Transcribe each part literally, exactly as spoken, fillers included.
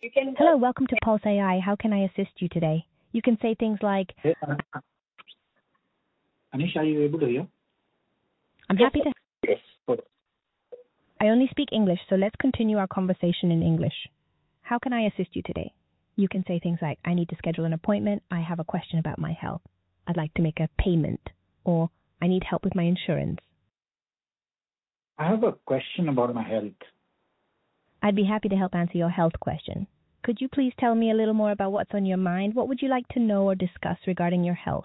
Hello, welcome to Pulse A I. How can I assist you today? You can say things like, Hey, uh, Anish, are you able to hear? I'm happy to... Yes. Good. I only speak English, so let's continue our conversation in English. How can I assist you today? You can say things like, I need to schedule an appointment. I have a question about my health. I'd like to make a payment. Or, I need help with my insurance. I have a question about my health. I'd be happy to help answer your health question. Could you please tell me a little more about what's on your mind? What would you like to know or discuss regarding your health?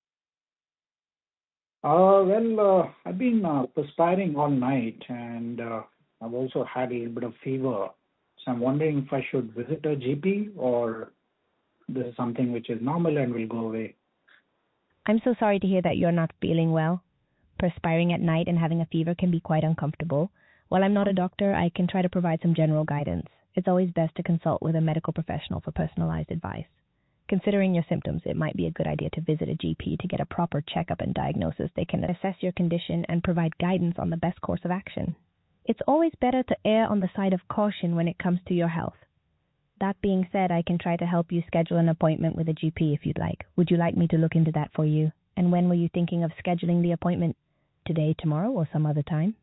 Uh, well, uh, I've been uh, perspiring all night, and uh, I've also had a little bit of fever. So I'm wondering if I should visit a G P or this is something which is normal and will go away. I'm so sorry to hear that you're not feeling well. Perspiring at night and having a fever can be quite uncomfortable. While I'm not a doctor, I can try to provide some general guidance. It's always best to consult with a medical professional for personalized advice. Considering your symptoms, it might be a good idea to visit a G P to get a proper checkup and diagnosis. They can assess your condition and provide guidance on the best course of action. It's always better to err on the side of caution when it comes to your health. That being said, I can try to help you schedule an appointment with a G P if you'd like. Would you like me to look into that for you? And when were you thinking of scheduling the appointment? Today, tomorrow, or some other time?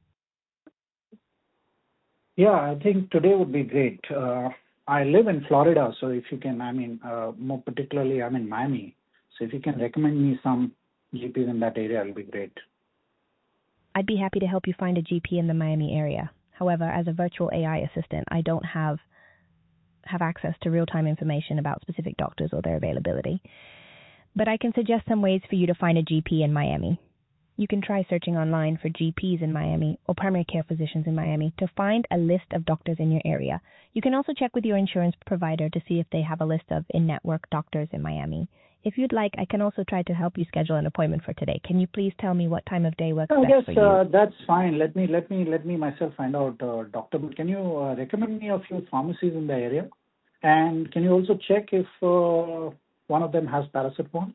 Yeah, I think today would be great. Uh, I live in Florida, so if you can, I mean, uh, more particularly, I'm in Miami. So if you can recommend me some G Ps in that area, it'll be great. I'd be happy to help you find a G P in the Miami area. However, as a virtual A I assistant, I don't have have access to real-time information about specific doctors or their availability. But I can suggest some ways for you to find a G P in Miami. You can try searching online for G Ps in Miami or primary care physicians in Miami to find a list of doctors in your area. You can also check with your insurance provider to see if they have a list of in-network doctors in Miami. If you'd like, I can also try to help you schedule an appointment for today. Can you please tell me what time of day works I best guess for you? uh, that's fine. Let me let me let me myself find out, uh, doctor. But can you uh, recommend me a few pharmacies in the area? And can you also check if uh, one of them has paracetamol?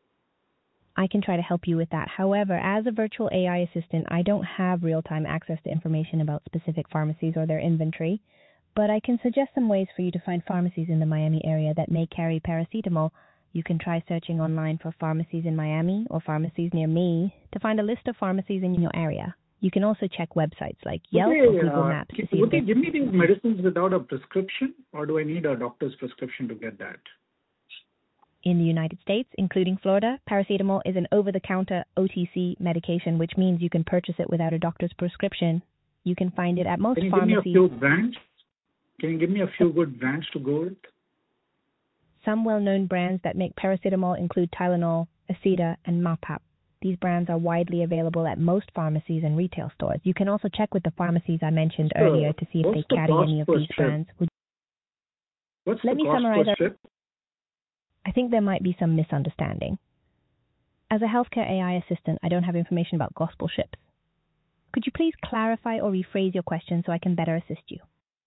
I can try to help you with that. However, as a virtual A I assistant, I don't have real-time access to information about specific pharmacies or their inventory, but I can suggest some ways for you to find pharmacies in the Miami area that may carry paracetamol. You can try searching online for pharmacies in Miami or pharmacies near me to find a list of pharmacies in your area. You can also check websites like Yelp Okay, or Google uh, Maps to can- see if would they you give me these medicines without a prescription, or do I need a doctor's prescription to get that? In the United States, including Florida, paracetamol is an over-the-counter O T C medication, which means you can purchase it without a doctor's prescription. You can find it at most Can you give me a pharmacies. few brands? Can you give me a few good brands to go with? Some well-known brands that make paracetamol include Tylenol, Aceta, and Mapap. These brands are widely available at most pharmacies and retail stores. You can also check with the pharmacies I mentioned So, earlier to see if what's they the carry cost any of per these strip? brands. Would- What's Let the me cost summarize per our- strip? I think there might be some misunderstanding. As a healthcare A I assistant, I don't have information about gospel ships. Could you please clarify or rephrase your question so I can better assist you?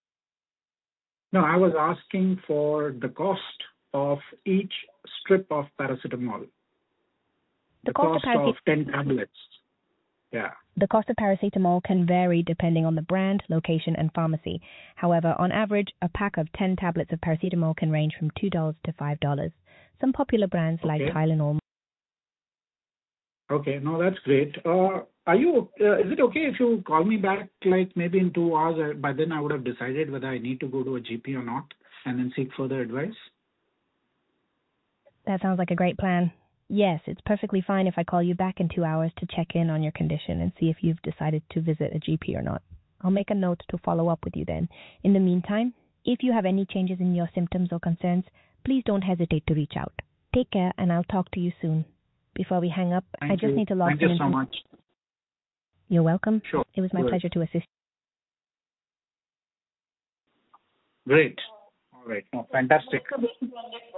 No, I was asking for the cost of each strip of paracetamol. The cost of paracetamol. of ten tablets. Yeah. The cost of paracetamol can vary depending on the brand, location, and pharmacy. However, on average, a pack of ten tablets of paracetamol can range from two dollars to five dollars. Some popular brands like Okay. Tylenol. Okay. No, that's great. Uh, are you? Uh, is it okay if you call me back, like maybe in two hours? Uh, by then, I would have decided whether I need to go to a G P or not, and then seek further advice. That sounds like a great plan. Yes, it's perfectly fine if I call you back in two hours to check in on your condition and see if you've decided to visit a G P or not. I'll make a note to follow up with you then. In the meantime, if you have any changes in your symptoms or concerns, please don't hesitate to reach out. Take care, and I'll talk to you soon. Before we hang up, Thank I just you. need to log Thank some you so info- much. You're welcome. Sure. It was my Good. pleasure to assist. Great. All right. No, fantastic.